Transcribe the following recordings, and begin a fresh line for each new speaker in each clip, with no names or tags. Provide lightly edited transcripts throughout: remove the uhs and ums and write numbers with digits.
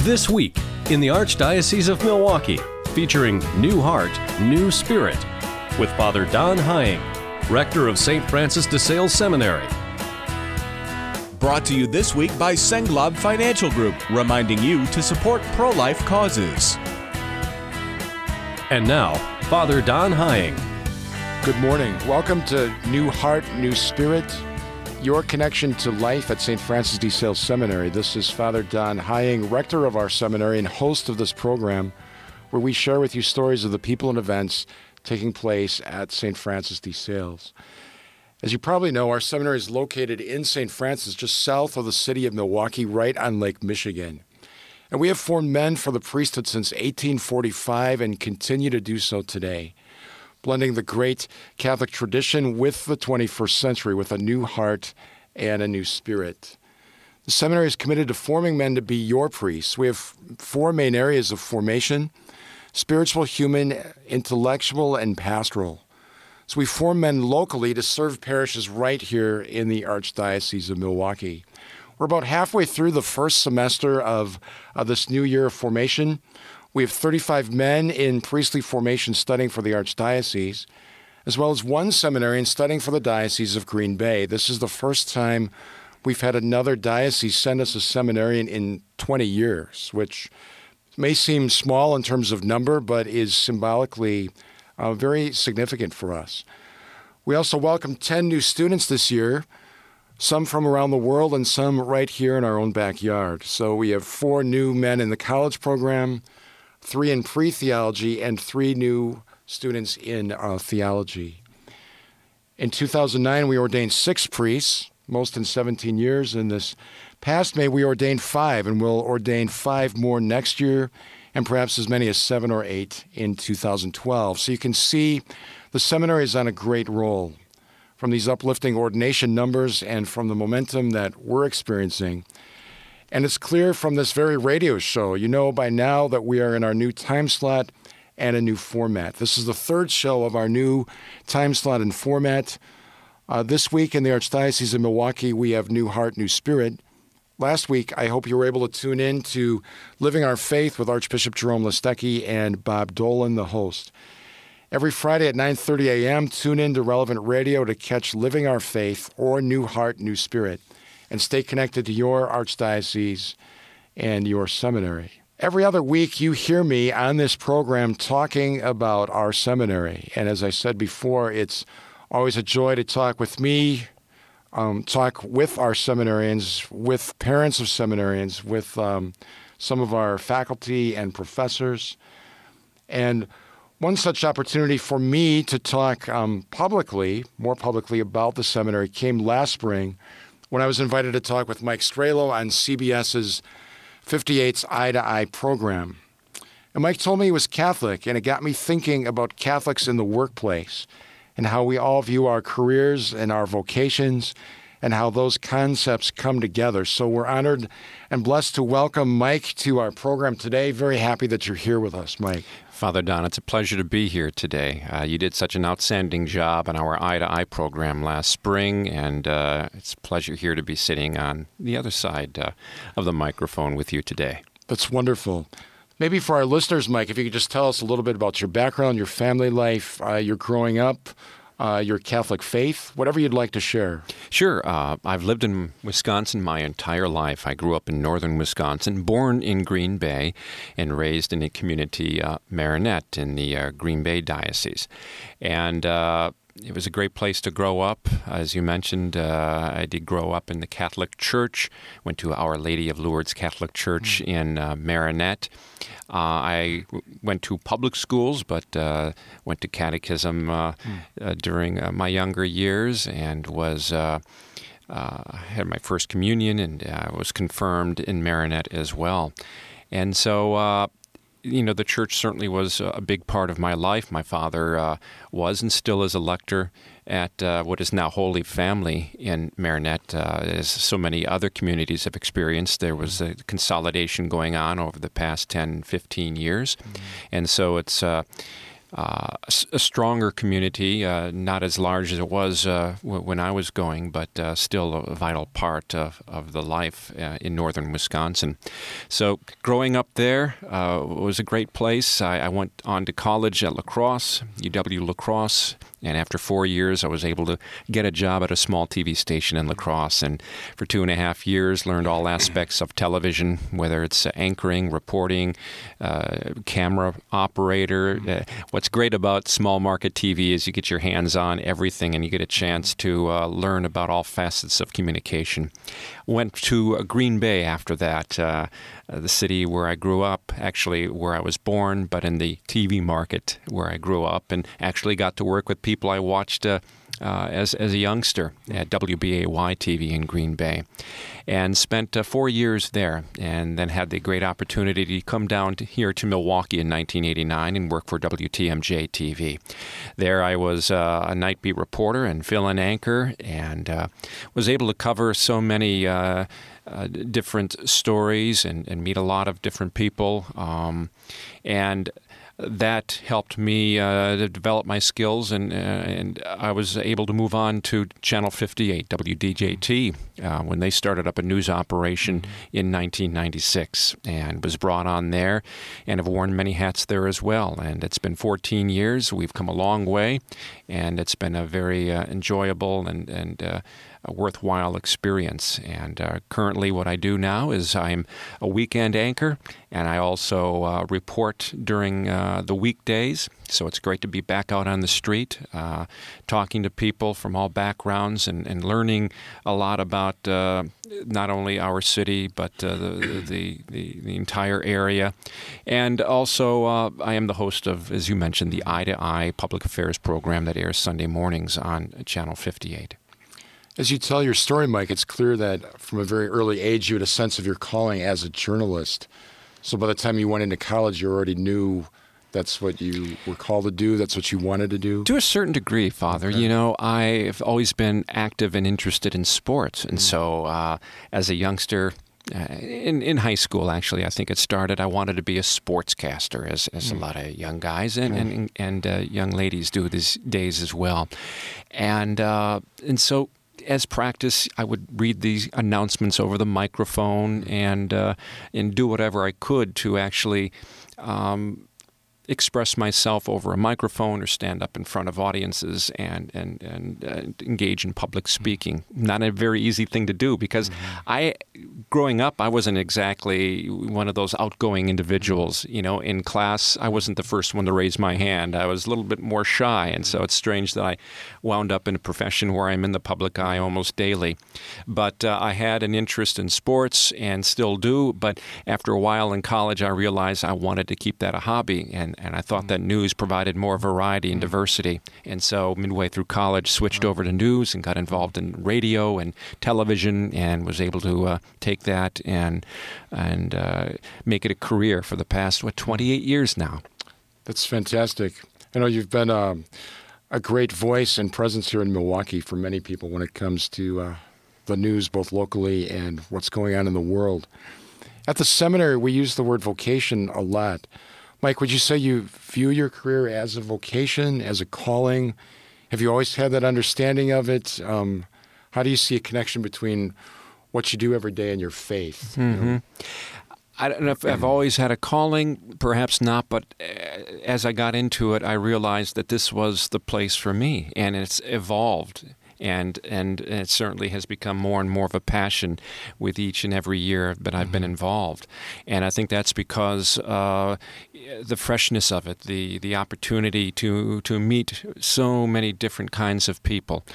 This week in the Archdiocese of Milwaukee, featuring New Heart, New Spirit, with Father Don Hying, Rector of St. Francis de Sales Seminary.
Brought to you this week by Senglob Financial Group, reminding you to support pro-life causes.
And now, Father Don Hying.
Good morning. Welcome to New Heart, New Spirit, your connection to life at St. Francis de Sales Seminary. This is Father Don Hying, Rector of our seminary and host of this program, where we share with you stories of the people and events taking place at St. Francis de Sales. As you probably know, our seminary is located in St. Francis, just south of the city of Milwaukee, right on Lake Michigan. And we have formed men for the priesthood since 1845 and continue to do so today, blending the great Catholic tradition with the 21st century with a new heart and a new spirit. The seminary is committed to forming men to be your priests. We have four main areas of formation: spiritual, human, intellectual, and pastoral. So we form men locally to serve parishes right here in the Archdiocese of Milwaukee. We're about halfway through the first semester of this new year of formation. We have 35 men in priestly formation studying for the Archdiocese, as well as one seminarian studying for the Diocese of Green Bay. This is the first time we've had another diocese send us a seminarian in 20 years, which may seem small in terms of number, but is symbolically very significant for us. We also welcomed 10 new students this year, some from around the world and some right here in our own backyard. So we have 4 new men in the college program, 3 in pre-theology, and 3 new students in theology. In 2009, we ordained 6 priests, most in 17 years. In this past May, we ordained 5, and we'll ordain 5 more next year, and perhaps as many as 7 or 8 in 2012. So you can see the seminary is on a great roll. From these uplifting ordination numbers and from the momentum that we're experiencing. And it's clear from this very radio show, you know by now that we are in our new time slot and a new format. This is the 3rd show of our new time slot and format. This week in the Archdiocese of Milwaukee, we have New Heart, New Spirit. Last week, I hope you were able to tune in to Living Our Faith with Archbishop Jerome Listecki and Bob Dolan, the host. Every Friday at 9:30 a.m., tune in to Relevant Radio to catch Living Our Faith or New Heart, New Spirit, and stay connected to your archdiocese and your seminary. Every other week, you hear me on this program talking about our seminary. And as I said before, it's always a joy to talk with me, talk with our seminarians, with parents of seminarians, with some of our faculty and professors. And one such opportunity for me to talk more publicly about the seminary came last spring when I was invited to talk with Mike Strelo on CBS's 58's Eye to Eye program. And Mike told me he was Catholic, and it got me thinking about Catholics in the workplace and how we all view our careers and our vocations and how those concepts come together. So we're honored and blessed to welcome Mike to our program today. Very happy that you're here with us, Mike.
Father Don, it's a pleasure to be here today. You did such an outstanding job on our Eye to Eye program last spring, and it's a pleasure here to be sitting on the other side of the microphone with you today.
That's wonderful. Maybe for our listeners, Mike, if you could just tell us a little bit about your background, your family life, your growing up, your Catholic faith, whatever you'd like to share.
Sure. I've lived in Wisconsin my entire life. I grew up in northern Wisconsin, born in Green Bay, and raised in a community, Marinette, in the Green Bay Diocese. And it was a great place to grow up. As you mentioned, I did grow up in the Catholic Church, went to Our Lady of Lourdes Catholic Church in Marinette. I went to public schools, but went to catechism during my younger years and had my first communion and was confirmed in Marinette as well. And so the church certainly was a big part of my life. My father was and still is a lector at what is now Holy Family in Marinette, as so many other communities have experienced. There was a consolidation going on over the past 10, 15 years. Mm-hmm. And so it's a stronger community, not as large as it was when I was going, but still a vital part of the life in northern Wisconsin. So growing up there was a great place. I went on to college at La Crosse, UW La Crosse, and after 4 years, I was able to get a job at a small TV station in La Crosse. And for 2.5 years, learned all aspects of television, whether it's anchoring, reporting, camera operator. What's great about small market TV is you get your hands on everything and you get a chance to learn about all facets of communication. Went to Green Bay after that, the city where I grew up, actually where I was born, but in the TV market where I grew up, and actually got to work with people I watched as a youngster at WBAY TV in Green Bay, and spent 4 years there, and then had the great opportunity to come down here to Milwaukee in 1989 and work for WTMJ TV. There I was a night beat reporter and fill-in anchor, and was able to cover so many different stories and meet a lot of different people, and that helped me to develop my skills, and I was able to move on to Channel 58, WDJT, when they started up a news operation in 1996, and was brought on there, and have worn many hats there as well. And it's been 14 years. We've come a long way, and it's been a very enjoyable and a worthwhile experience. And currently what I do now is I'm a weekend anchor, and I also report during the weekdays. So it's great to be back out on the street, talking to people from all backgrounds and learning a lot about not only our city, but the entire area. And also I am the host of, as you mentioned, the Eye to Eye public affairs program that airs Sunday mornings on Channel 58.
As you tell your story, Mike, it's clear that from a very early age you had a sense of your calling as a journalist. So by the time you went into college, you already knew that's what you were called to do, that's what you wanted to do?
To a certain degree, Father. Okay. You know, I've always been active and interested in sports. And so as a youngster, in high school, actually, I think it started, I wanted to be a sportscaster, as a lot of young guys and young ladies do these days as well. And so as practice, I would read these announcements over the microphone and do whatever I could to actually express myself over a microphone or stand up in front of audiences and engage in public speaking. Not a very easy thing to do because growing up, I wasn't exactly one of those outgoing individuals. You know, in class, I wasn't the first one to raise my hand. I was a little bit more shy, and so it's strange that I wound up in a profession where I'm in the public eye almost daily. But I had an interest in sports and still do, but after a while in college, I realized I wanted to keep that a hobby, and I thought that news provided more variety and diversity. And so midway through college, switched over to news and got involved in radio and television and was able to take that and make it a career for the past, 28 years now.
That's fantastic. I know you've been a great voice and presence here in Milwaukee for many people when it comes to the news, both locally and what's going on in the world. At the seminary, we use the word vocation a lot. Mike, would you say you view your career as a vocation, as a calling? Have you always had that understanding of it? How do you see a connection between what you do every day and your faith? You know?
I don't know if I've always had a calling, perhaps not, but as I got into it, I realized that this was the place for me, and it's evolved. And it certainly has become more and more of a passion with each and every year that I've been involved. And I think that's because the freshness of it, the opportunity to meet so many different kinds of people,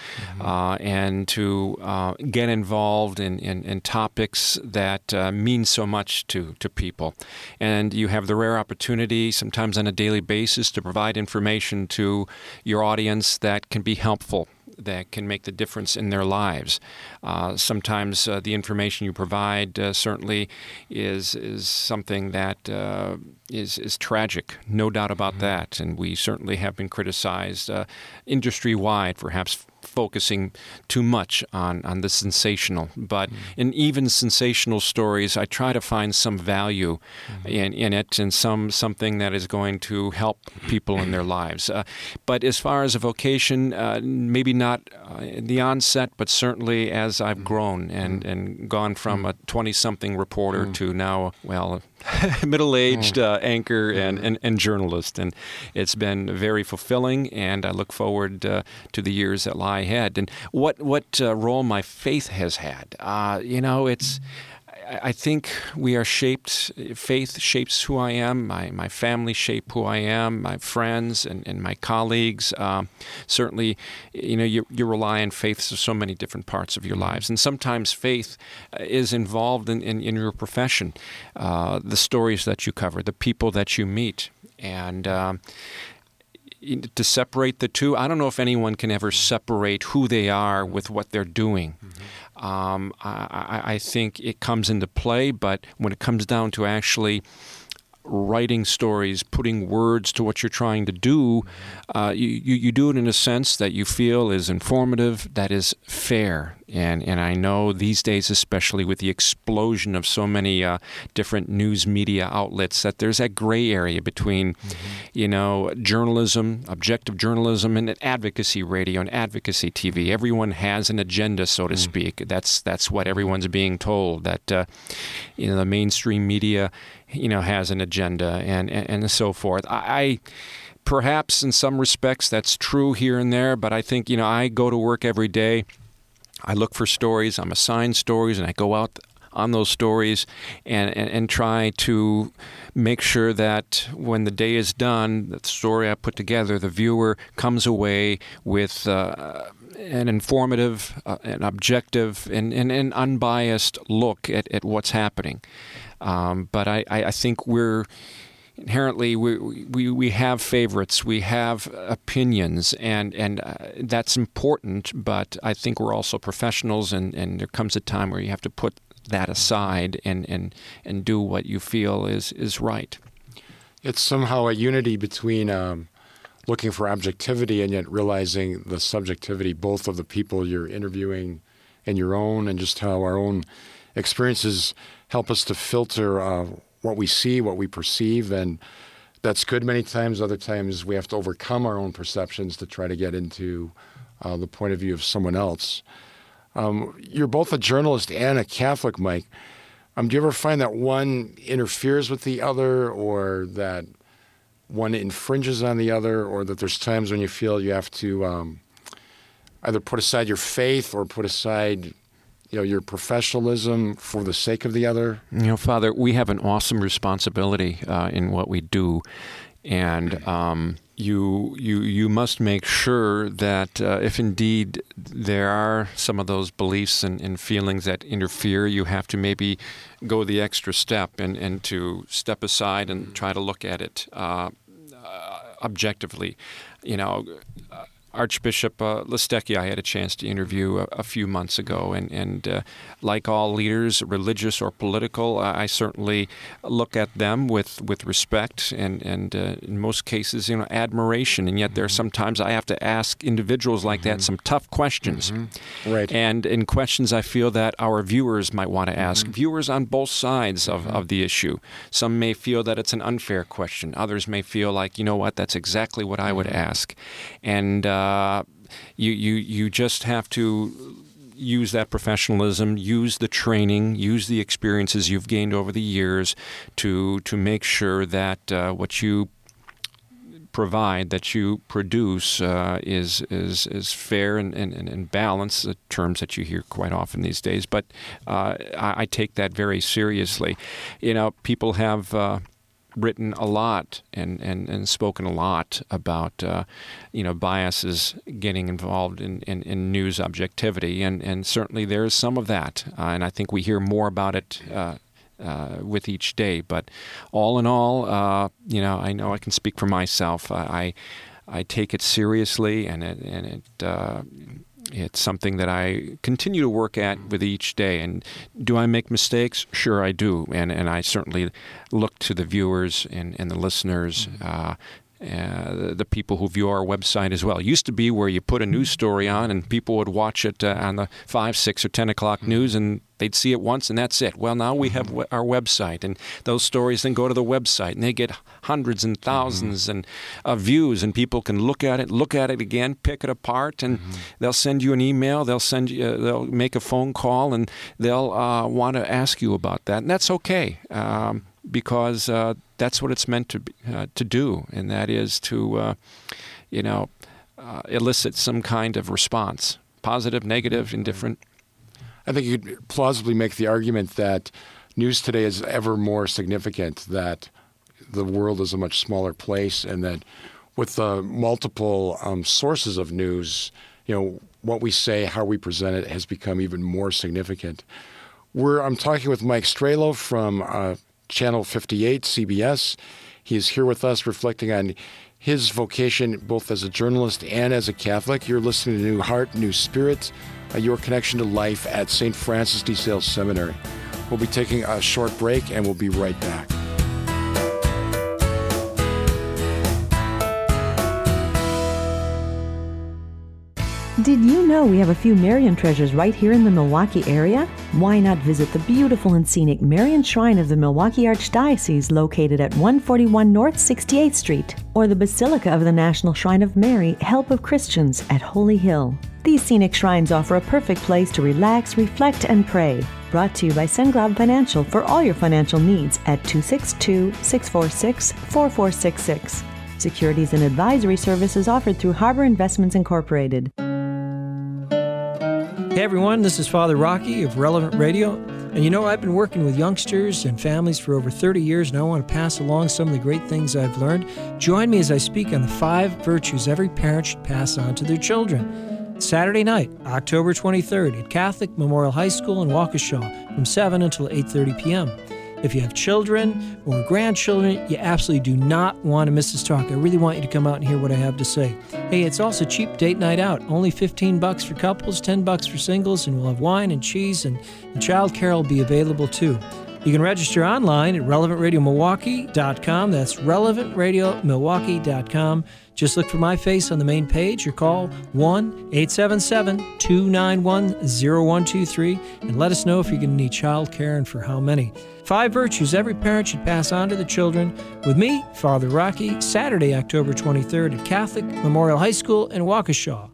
and to get involved in topics that mean so much to people. And you have the rare opportunity, sometimes on a daily basis, to provide information to your audience that can be helpful, that can make the difference in their lives. Sometimes the information you provide certainly is something that is tragic, no doubt about that. And we certainly have been criticized industry-wide, perhaps focusing too much on the sensational. But in even sensational stories, I try to find some value in it and something that is going to help people in their lives. But as far as a vocation, maybe not in the onset, but certainly as I've grown and gone from a 20-something reporter to now, well, middle-aged anchor and journalist. And it's been very fulfilling, and I look forward to the years that lie ahead. And what role my faith has had, it's... I think we are shaped, faith shapes who I am, my family shape who I am, my friends and my colleagues. Certainly, you rely on faith for so many different parts of your lives. And sometimes faith is involved in your profession, the stories that you cover, the people that you meet. And to separate the two, I don't know if anyone can ever separate who they are with what they're doing. I think it comes into play, but when it comes down to actually writing stories, putting words to what you're trying to do, you do it in a sense that you feel is informative, that is fair. And I know these days, especially with the explosion of so many different news media outlets, that there's that gray area between, journalism, objective journalism, and advocacy radio and advocacy TV. Everyone has an agenda, so to speak. That's what everyone's being told, that the mainstream media has an agenda and so forth. I perhaps in some respects that's true here and there, but I think I go to work every day. I look for stories, I'm assigned stories, and I go out on those stories and try to make sure that when the day is done, the story I put together, the viewer comes away with an informative, an objective, and an unbiased look at what's happening. But I think we're inherently we have favorites, we have opinions, and that's important. But I think we're also professionals, and there comes a time where you have to put that aside and do what you feel is right.
It's somehow a unity between looking for objectivity and yet realizing the subjectivity both of the people you're interviewing and your own, and just how our own experiences help us to filter what we see, what we perceive, and that's good many times. Other times we have to overcome our own perceptions to try to get into the point of view of someone else. You're both a journalist and a Catholic, Mike. Do you ever find that one interferes with the other, or that one infringes on the other, or that there's times when you feel you have to either put aside your faith or put aside your professionalism for the sake of the other?
Father, we have an awesome responsibility in what we do, and you must make sure that if indeed there are some of those beliefs and feelings that interfere, you have to maybe go the extra step and to step aside and try to look at it objectively. Archbishop Listecki, I had a chance to interview a few months ago, and like all leaders, religious or political, I certainly look at them with respect and in most cases, admiration. And yet there are sometimes I have to ask individuals like that some tough questions.
Right.
And in questions I feel that our viewers might want to ask, viewers on both sides of the issue. Some may feel that it's an unfair question. Others may feel like, that's exactly what I would ask. And you just have to use that professionalism, use the training, use the experiences you've gained over the years to make sure that what you provide, that you produce, is fair and balanced, the terms that you hear quite often these days. But I take that very seriously. People have written a lot and spoken a lot about biases getting involved in news objectivity, and certainly there is some of that, and I think we hear more about it with each day. But all in all, I know I can speak for myself. I take it seriously, and it's something that I continue to work at with each day. And do I make mistakes? Sure, I do. And I certainly look to the viewers and the listeners the people who view our website as well. It used to be where you put a news story on and people would watch it on the 5, 6, or 10 o'clock news, and they'd see it once and that's it. Well, now we have our website, and those stories then go to the website, and they get hundreds and thousands of views, and people can look at it again, pick it apart, and they'll send you an email, they'll make a phone call, and they'll want to ask you about that, and that's okay. Because that's what it's meant to do, and that is to, elicit some kind of response, positive, negative, indifferent.
I think you could plausibly make the argument that news today is ever more significant, that the world is a much smaller place, and that with the multiple sources of news, what we say, how we present it has become even more significant. I'm talking with Mike Stralow from Channel 58, CBS. He is here with us reflecting on his vocation both as a journalist and as a Catholic. You're listening to New Heart, New Spirit, your connection to life at St. Francis de Sales Seminary. We'll be taking a short break, and we'll be right back.
Did you know we have a few Marian treasures right here in the Milwaukee area? Why not visit the beautiful and scenic Marian Shrine of the Milwaukee Archdiocese located at 141 North 68th Street, or the Basilica of the National Shrine of Mary, Help of Christians at Holy Hill. These scenic shrines offer a perfect place to relax, reflect, and pray. Brought to you by Senglob Financial for all your financial needs at 262-646-4466. Securities and advisory services offered through Harbor Investments Incorporated.
Hey everyone, this is Father Rocky of Relevant Radio. And I've been working with youngsters and families for over 30 years, and I want to pass along some of the great things I've learned. Join me as I speak on the 5 virtues every parent should pass on to their children. Saturday night, October 23rd at Catholic Memorial High School in Waukesha from 7 until 8:30 p.m. If you have children or grandchildren, you absolutely do not want to miss this talk. I really want you to come out and hear what I have to say. Hey, it's also cheap date night out. Only $15 for couples, $10 for singles, and we'll have wine and cheese, and child care will be available too. You can register online at relevantradiomilwaukee.com. That's relevantradiomilwaukee.com. Just look for my face on the main page or call 1-877-291-0123 and let us know if you're going to need child care and for how many. 5 virtues every parent should pass on to the children. With me, Father Rocky, Saturday, October 23rd at Catholic Memorial High School in Waukesha.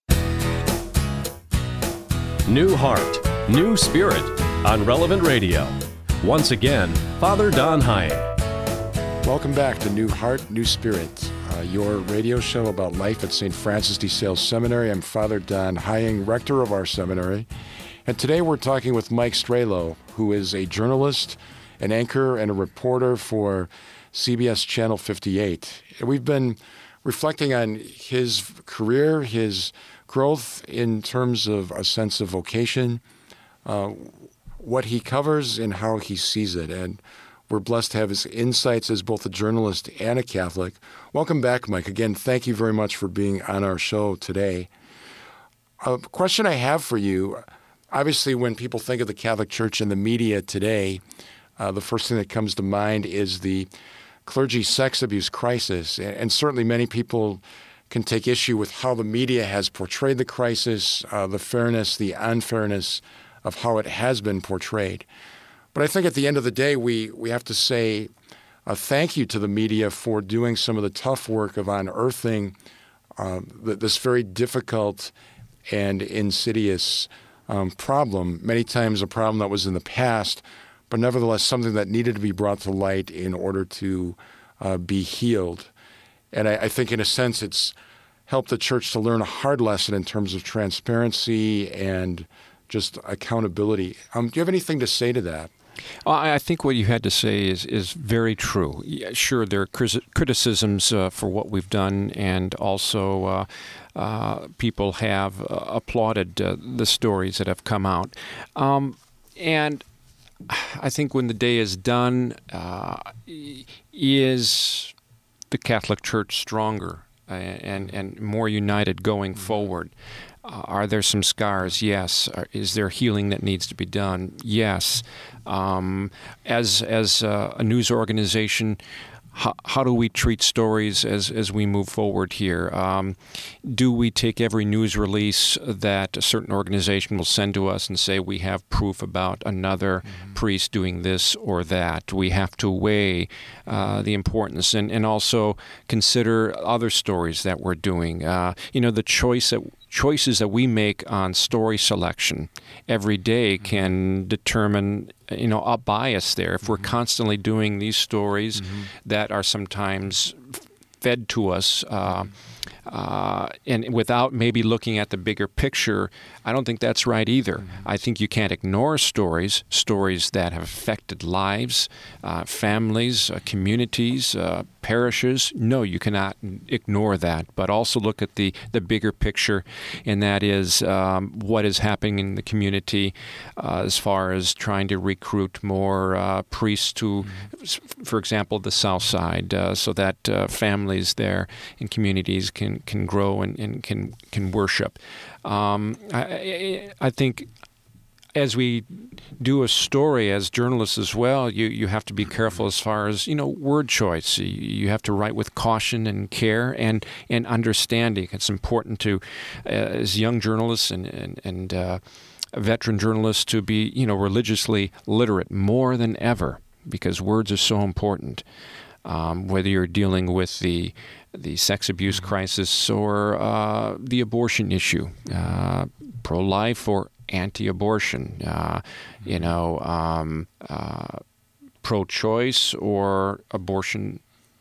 New Heart, New Spirit on Relevant Radio. Once again, Father Don Hying.
Welcome back to New Heart, New Spirit, your radio show about life at St. Francis de Sales Seminary. I'm Father Don Hying, rector of our seminary. And today we're talking with Mike Stralow, who is a journalist, an anchor, and a reporter for CBS Channel 58. And we've been reflecting on his career, his growth in terms of a sense of vocation, what he covers and how he sees it. And we're blessed to have his insights as both a journalist and a Catholic. Welcome back, Mike. Again, thank you very much for being on our show today. A question I have for you, obviously when people think of the Catholic Church and the media today, the first thing that comes to mind is the clergy sex abuse crisis. And certainly many people can take issue with how the media has portrayed the crisis, the fairness, the unfairness of how it has been portrayed. But I think at the end of the day, we have to say a thank you to the media for doing some of the tough work of unearthing this very difficult and insidious problem, many times a problem that was in the past, but nevertheless something that needed to be brought to light in order to be healed. And I think in a sense it's helped the church to learn a hard lesson in terms of transparency and just accountability. Do you have anything to say to that?
I think what you had to say is very true. Yeah, sure, there are criticisms for what we've done, and also people have applauded the stories that have come out. And I think when the day is done, is the Catholic Church stronger and more united going forward? Are there some scars? Yes. Is there healing that needs to be done? Yes. As a news organization, how do we treat stories as we move forward here? Do we take every news release that a certain organization will send to us and say we have proof about another priest doing this or that? We have to weigh the importance and also consider other stories that we're doing. The choices that we make on story selection every day can determine, a bias there. If we're constantly doing these stories that are sometimes fed to us, and without maybe looking at the bigger picture, I don't think that's right either. I think you can't ignore stories that have affected lives, families, communities, parishes. No, you cannot ignore that, but also look at the bigger picture, and that is what is happening in the community as far as trying to recruit more priests to, for example, the South Side, so that families there and communities can grow and can worship. I think as we do a story as journalists as well, you have to be careful as far as, word choice. You have to write with caution and care and understanding. It's important to, as young journalists and veteran journalists, to be, religiously literate more than ever, because words are so important. Whether you're dealing with the sex abuse crisis or the abortion issue, pro-life or anti-abortion, pro-choice or abortion,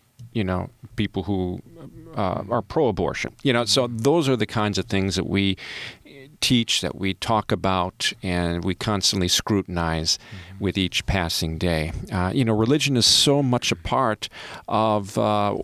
people who are pro-abortion. So those are the kinds of things that we teach, that we talk about, and we constantly scrutinize with each passing day. Religion is so much a part of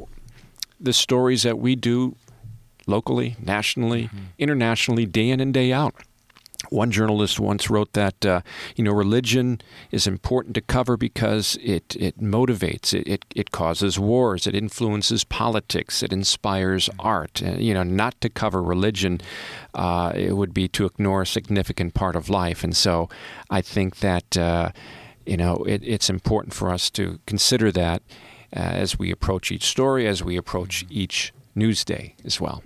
the stories that we do locally, nationally, internationally, day in and day out. One journalist once wrote that, religion is important to cover because it motivates, it causes wars, it influences politics, it inspires art. Not to cover religion, it would be to ignore a significant part of life. And so I think that, it's important for us to consider that as we approach each story, as we approach each news day as well.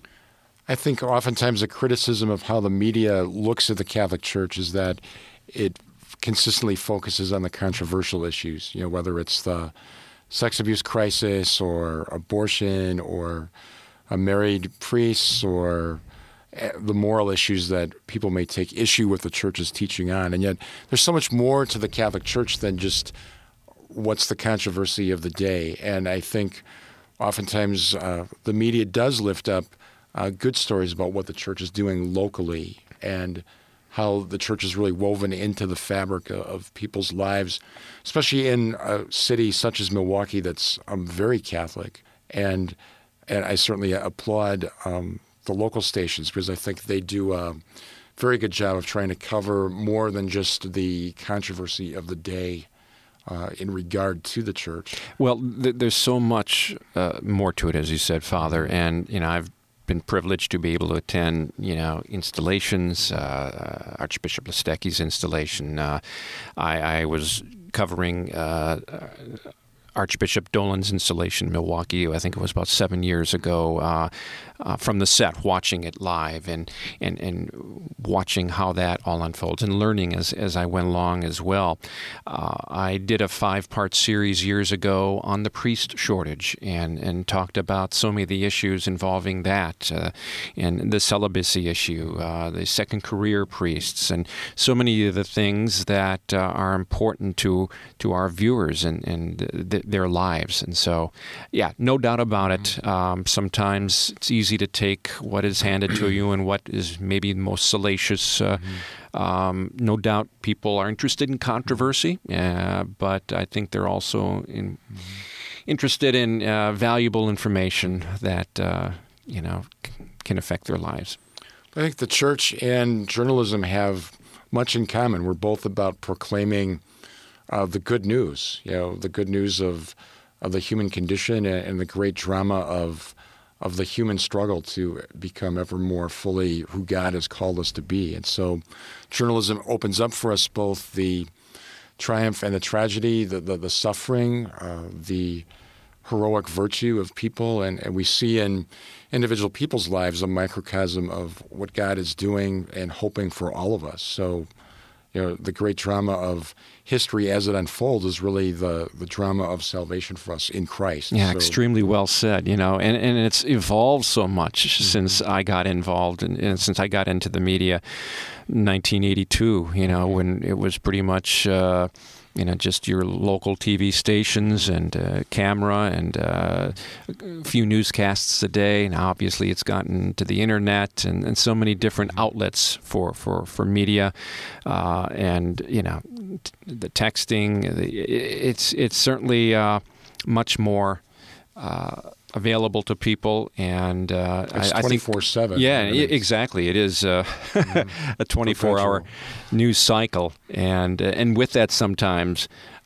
I think oftentimes a criticism of how the media looks at the Catholic Church is that it consistently focuses on the controversial issues, whether it's the sex abuse crisis or abortion or married priests or the moral issues that people may take issue with the Church's teaching on. And yet there's so much more to the Catholic Church than just what's the controversy of the day. And I think oftentimes the media does lift up good stories about what the Church is doing locally and how the Church is really woven into the fabric of people's lives, especially in a city such as Milwaukee that's very Catholic. And I certainly applaud the local stations, because I think they do a very good job of trying to cover more than just the controversy of the day in regard to the Church.
Well, there's so much more to it, as you said, Father. And, I've been privileged to be able to attend, installations, Archbishop Listecki's installation. I was covering Archbishop Dolan's installation in Milwaukee, I think it was about 7 years ago, from the set, watching it live and watching how that all unfolds and learning as I went along as well. I did a 5-part series years ago on the priest shortage and talked about so many of the issues involving that and the celibacy issue, the second career priests, and so many of the things that are important to our viewers and their lives. And so, yeah, no doubt about it. Sometimes it's easy to take what is handed to you and what is maybe the most salacious. No doubt people are interested in controversy, but I think they're also interested in valuable information that can affect their lives.
I think the Church and journalism have much in common. We're both about proclaiming the good news, the good news of the human condition and the great drama of the human struggle to become ever more fully who God has called us to be. And so journalism opens up for us both the triumph and the tragedy, the suffering, the heroic virtue of people, and we see in individual people's lives a microcosm of what God is doing and hoping for all of us. So, the great drama of history as it unfolds is really the drama of salvation for us in Christ.
Yeah,
so,
extremely well said, and it's evolved so much since I got involved and since I got into the media 1982, when it was pretty much just your local TV stations and camera and a few newscasts a day. Now, obviously, it's gotten to the internet and so many different outlets for media, and the texting. It's certainly much more available to people, and
it's 24/7.
Yeah, exactly. It is a 24-hour news cycle, and with that, sometimes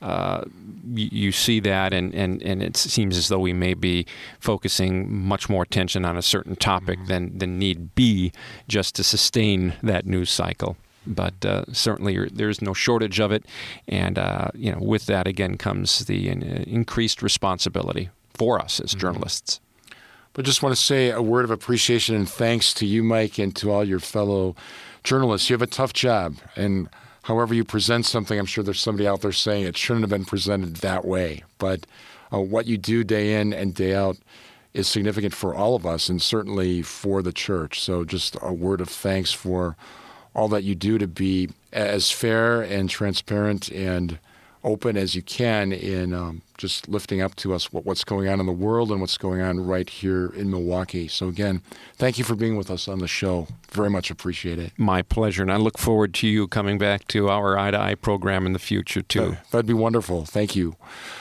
you see that, and it seems as though we may be focusing much more attention on a certain topic than need be just to sustain that news cycle. But certainly there's no shortage of it, and with that again comes the increased responsibility for us as journalists.
But just want to say a word of appreciation and thanks to you, Mike, and to all your fellow journalists. You have a tough job, and however you present something, I'm sure there's somebody out there saying it shouldn't have been presented that way. But what you do day in and day out is significant for all of us, and certainly for the church. So just a word of thanks for all that you do to be as fair and transparent and open as you can in just lifting up to us what's going on in the world and what's going on right here in Milwaukee. So again, thank you for being with us on the show. Very much appreciate it.
My pleasure, and I look forward to you coming back to our Eye to Eye program in the future, too.
That'd be wonderful. Thank you.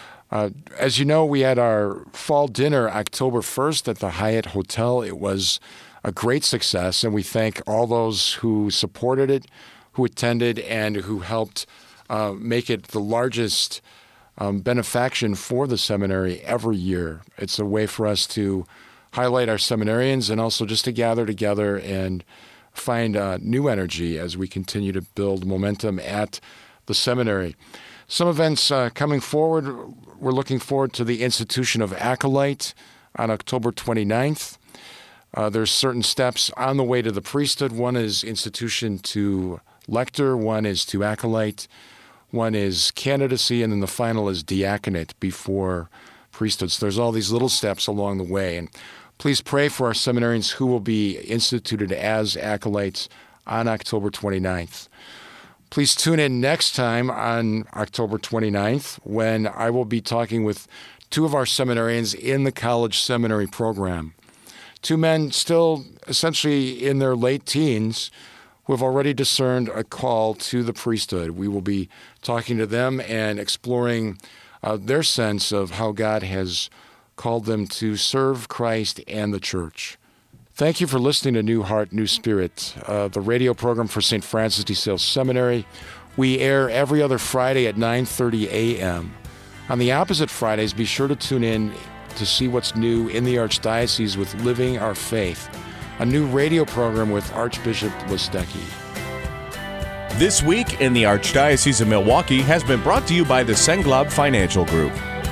As you know, we had our fall dinner October 1st at the Hyatt Hotel. It was a great success, and we thank all those who supported it, who attended, and who helped make it the largest benefaction for the seminary every year. It's a way for us to highlight our seminarians and also just to gather together and find new energy as we continue to build momentum at the seminary. Some events coming forward, we're looking forward to the institution of Acolyte on October 29th. There's certain steps on the way to the priesthood. One is institution to lector, one is to acolyte, one is candidacy, and then the final is diaconate before priesthood. So there's all these little steps along the way. And please pray for our seminarians who will be instituted as acolytes on October 29th. Please tune in next time on October 29th when I will be talking with two of our seminarians in the college seminary program. Two men still essentially in their late teens who have already discerned a call to the priesthood. We will be talking to them and exploring their sense of how God has called them to serve Christ and the church. Thank you for listening to New Heart, New Spirit, the radio program for St. Francis de Sales Seminary. We air every other Friday at 9:30 a.m. On the opposite Fridays, be sure to tune in to see what's new in the Archdiocese with Living Our Faith, a new radio program with Archbishop Listecki.
This Week in the Archdiocese of Milwaukee has been brought to you by the Senglob Financial Group.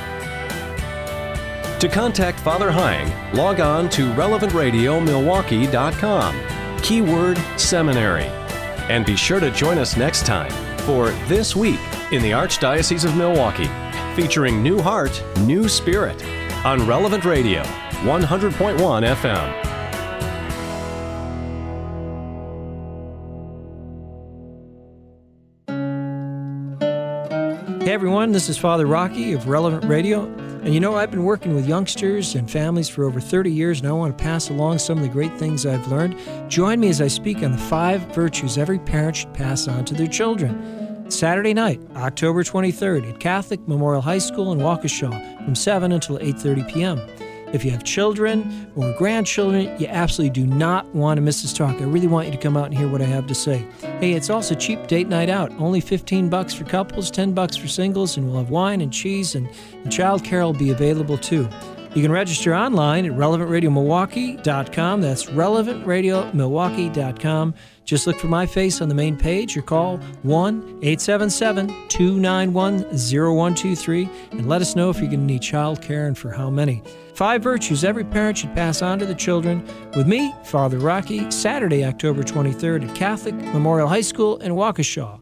To contact Father Hying, log on to relevantradiomilwaukee.com. Keyword Seminary. And be sure to join us next time for This Week in the Archdiocese of Milwaukee, featuring New Heart, New Spirit on Relevant Radio, 100.1 FM.
Hey everyone, this is Father Rocky of Relevant Radio. And I've been working with youngsters and families for over 30 years, and I want to pass along some of the great things I've learned. Join me as I speak on the 5 virtues every parent should pass on to their children. Saturday night, October 23rd at Catholic Memorial High School in Waukesha from 7 until 8:30 p.m. If you have children or grandchildren, you absolutely do not want to miss this talk. I really want you to come out and hear what I have to say. Hey, it's also cheap date night out. Only $15 for couples, $10 for singles, and we'll have wine and cheese, and child care will be available too. You can register online at relevantradiomilwaukee.com. That's relevantradiomilwaukee.com. Just look for my face on the main page or call 1-877-291-0123 and let us know if you're going to need child care and for how many. 5 virtues every parent should pass on to their children. With me, Father Rocky, Saturday, October 23rd at Catholic Memorial High School in Waukesha.